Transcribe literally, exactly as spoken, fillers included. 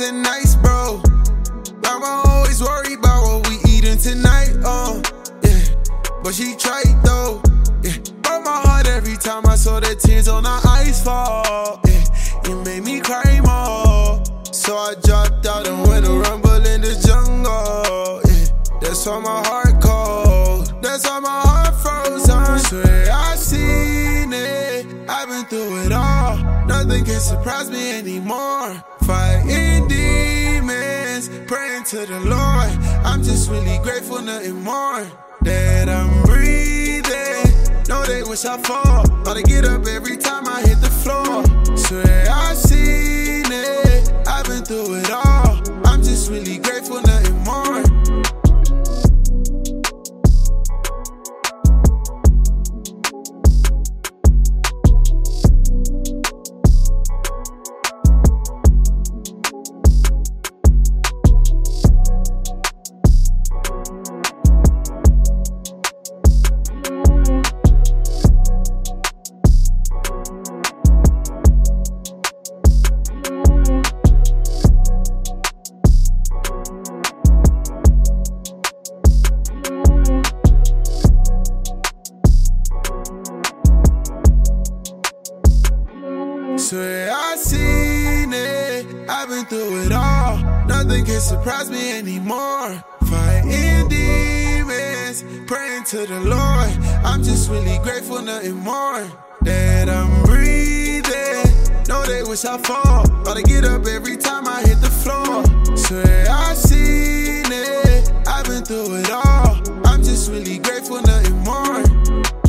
wasn't nice, bro. Mama always worried about what we eating tonight, uh, yeah. But she tried though, yeah. Broke my heart every time I saw the tears on her eyes fall, yeah. It made me cry more. So I dropped out and went to rumble in the jungle, yeah. That's why my heart cold, that's why my heart froze. I swear I seen it, I've been through it all. Nothing can surprise me anymore. Fighting demons, praying to the Lord. I'm just really grateful, nothing more. That I'm breathing, know they wish I fall. Gotta get up every time I hit the floor. Swear I seen it, I've been through it all. I'm just really grateful, nothing more. Swear I seen it, I've been through it all. Nothing can surprise me anymore. Fighting demons, praying to the Lord. I'm just really grateful, nothing more. That I'm breathing, know they wish I fall. Gotta get up every time I hit the floor. Swear I seen it, I've been through it all. I'm just really grateful, nothing more.